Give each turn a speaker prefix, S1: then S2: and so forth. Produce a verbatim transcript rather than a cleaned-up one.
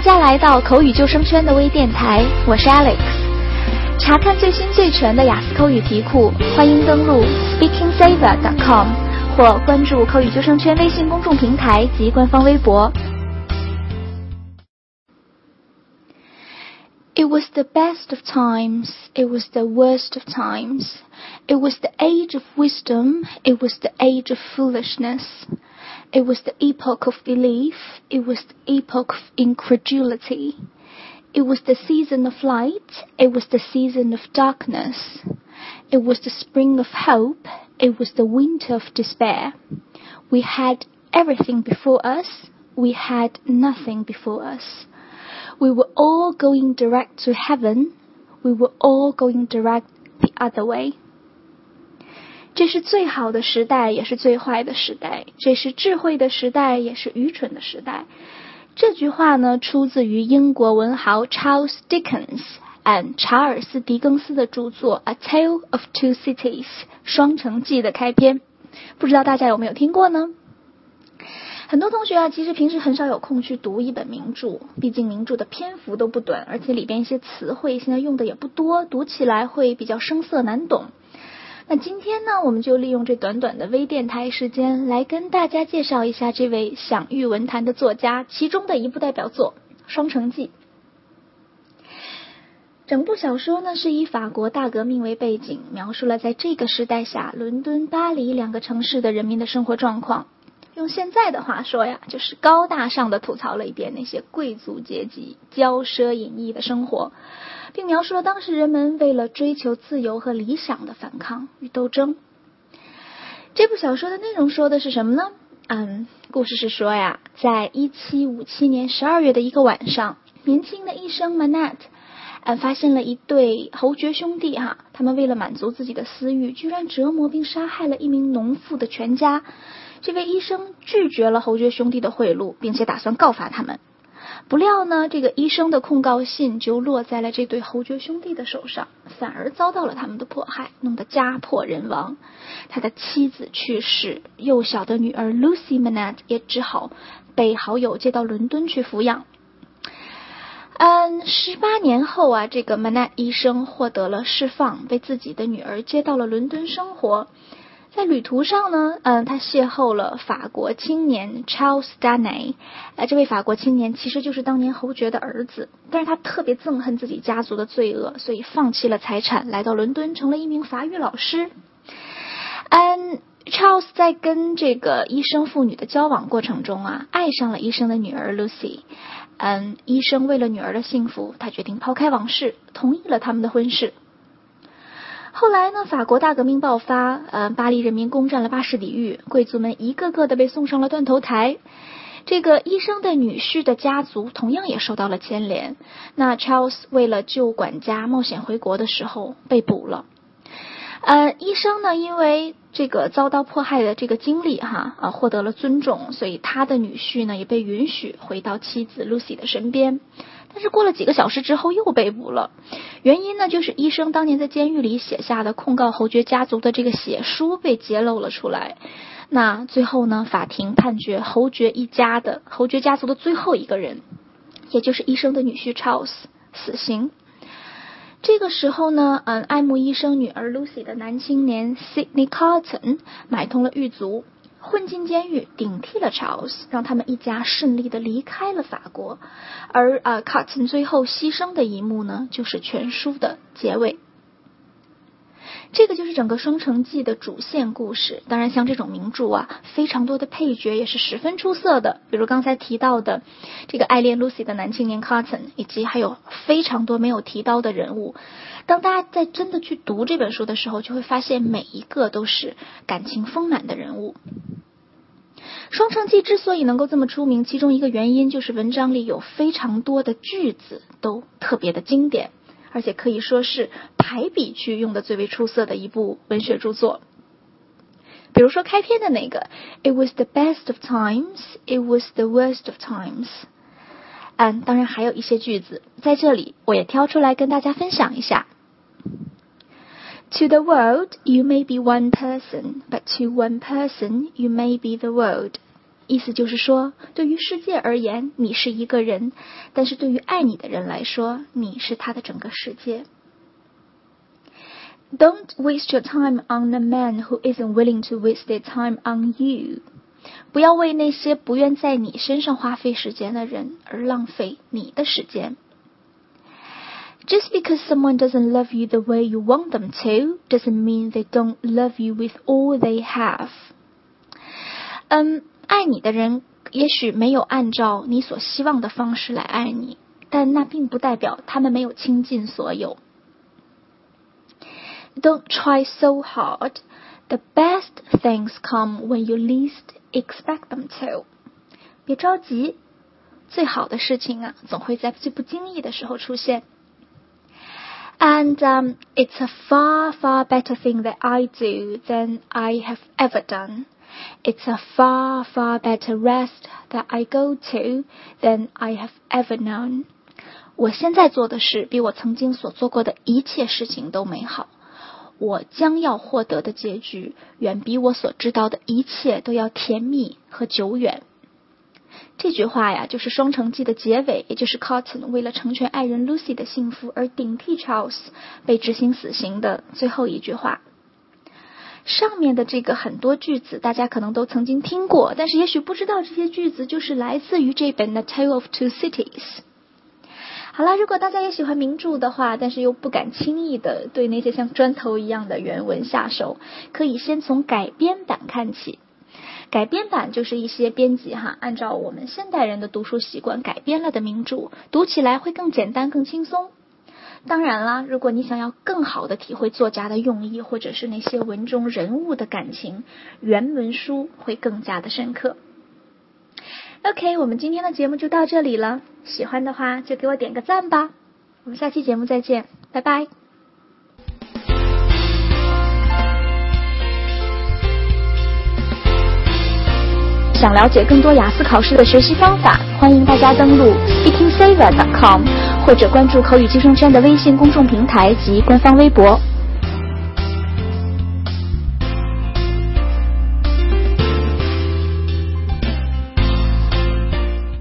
S1: 大家来到口语救生圈的微电台，我是 Alex。查看最新最全的雅思口语题库，欢迎登录 speaking saver dot com 或关注口语救生圈微信公众平台及官方微博。It was the best of times, it was the worst of times. It was the age of wisdom, it was the age of foolishness. It was the epoch of belief, it was the epoch of incredulity. It was the season of light, it was the season of darkness. It was the spring of hope, it was the winter of despair. We had everything before us, we had nothing before us.We were all going direct to heaven. We were all going direct the other way. 这是最好的时代，也是最坏的时代。这是智慧的时代，也是愚蠢的时代。这句话呢，出自于英国文豪 Charles Dickens 嗯，查尔斯·狄更斯的著作《A Tale of Two Cities》双城记的开篇。不知道大家有没有听过呢？很多同学啊，其实平时很少有空去读一本名著，毕竟名著的篇幅都不短，而且里边一些词汇现在用的也不多，读起来会比较生涩难懂。那今天呢，我们就利用这短短的微电台时间，来跟大家介绍一下这位享誉文坛的作家其中的一部代表作《双城记》。整部小说呢，是以法国大革命为背景，描述了在这个时代下伦敦、巴黎两个城市的人民的生活状况。用现在的话说呀，就是高大上的吐槽了一遍那些贵族阶级骄奢淫逸的生活，并描述了当时人们为了追求自由和理想的反抗与斗争。这部小说的内容说的是什么呢？嗯，故事是说呀，在一七五七年十二月的一个晚上，年轻的医生 Manette嗯，发现了一对侯爵兄弟哈，他们为了满足自己的私欲，居然折磨并杀害了一名农妇的全家。这位医生拒绝了侯爵兄弟的贿赂，并且打算告发他们。不料呢，这个医生的控告信就落在了这对侯爵兄弟的手上，反而遭到了他们的迫害，弄得家破人亡。他的妻子去世，幼小的女儿 Lucy Manette 也只好被好友接到伦敦去抚养。嗯，十八年后啊，这个 Manette 医生获得了释放，被自己的女儿接到了伦敦生活。在旅途上呢，嗯，他邂逅了法国青年 Charles Darnay， 呃，这位法国青年其实就是当年侯爵的儿子，但是他特别憎恨自己家族的罪恶，所以放弃了财产，来到伦敦，成了一名法语老师。嗯 ，Charles 在跟这个医生父女的交往过程中啊，爱上了医生的女儿 Lucy。嗯，医生为了女儿的幸福，他决定抛开往事，同意了他们的婚事。后来呢，法国大革命爆发，呃，巴黎人民攻占了巴士底狱，贵族们一个个的被送上了断头台。这个医生的女婿的家族同样也受到了牵连。那 Charles 为了救管家冒险回国的时候被捕了。呃，医生呢，因为这个遭到迫害的这个经历哈啊，获得了尊重，所以他的女婿呢也被允许回到妻子 Lucy 的身边。但是过了几个小时之后又被捕了，原因呢就是医生当年在监狱里写下的控告侯爵家族的这个血书被揭露了出来。那最后呢，法庭判决侯爵一家的侯爵家族的最后一个人，也就是医生的女婿 Charles 死刑。这个时候呢，嗯，爱慕医生女儿 Lucy 的男青年 Sidney Carton 买通了狱卒，混进监狱，顶替了 Charles， 让他们一家顺利的离开了法国。而呃 Carton 最后牺牲的一幕呢，就是全书的结尾。这个就是整个《双城记》的主线故事。当然像这种名著啊，非常多的配角也是十分出色的，比如刚才提到的这个爱恋 Lucy 的男青年 Carton， 以及还有非常多没有提到的人物。当大家在真的去读这本书的时候，就会发现每一个都是感情丰满的人物。双城记之所以能够这么出名，其中一个原因就是文章里有非常多的句子都特别的经典，而且可以说是排比句用的最为出色的一部文学著作。比如说开篇的那个 It was the best of times, it was the worst of times。 嗯，当然还有一些句子在这里我也挑出来跟大家分享一下。To the world, you may be one person, but to one person, you may be the world. 意思就是说，对于世界而言，你是一个人，但是对于爱你的人来说，你是他的整个世界。Don't waste your time on a man who isn't willing to waste their time on you. 不要为那些不愿在你身上花费时间的人而浪费你的时间。Just because someone doesn't love you the way you want them to, doesn't mean they don't love you with all they have. 嗯，爱你的人也许没有按照你所希望的方式来爱你，但那并不代表他们没有倾尽所有。Don't try so hard. The best things come when you least expect them to. 别着急，最好的事情啊，总会在最不经意的时候出现。And um, it's a far, far better thing that I do than I have ever done. It's a far, far better rest that I go to than I have ever known. 我现在做的事比我曾经所做过的一切事情都美好。我将要获得的结局远比我所知道的一切都要甜蜜和久远。这句话呀，就是《双城记》的结尾，也就是 Cotton 为了成全爱人 Lucy 的幸福而顶替 Charles 被执行死刑的最后一句话。上面的这个很多句子大家可能都曾经听过，但是也许不知道这些句子就是来自于这本 A Tale of Two Cities。好了，如果大家也喜欢名著的话，但是又不敢轻易的对那些像砖头一样的原文下手，可以先从改编版看起。改编版就是一些编辑哈，按照我们现代人的读书习惯改编了的名著，读起来会更简单更轻松。当然啦，如果你想要更好的体会作家的用意，或者是那些文中人物的感情，原文书会更加的深刻。OK， 我们今天的节目就到这里了，喜欢的话就给我点个赞吧，我们下期节目再见，拜拜。想了解更多雅思考试的学习方法，欢迎大家登录 speaking saver dot com 或者关注口语计生圈的微信公众平台及官方微博。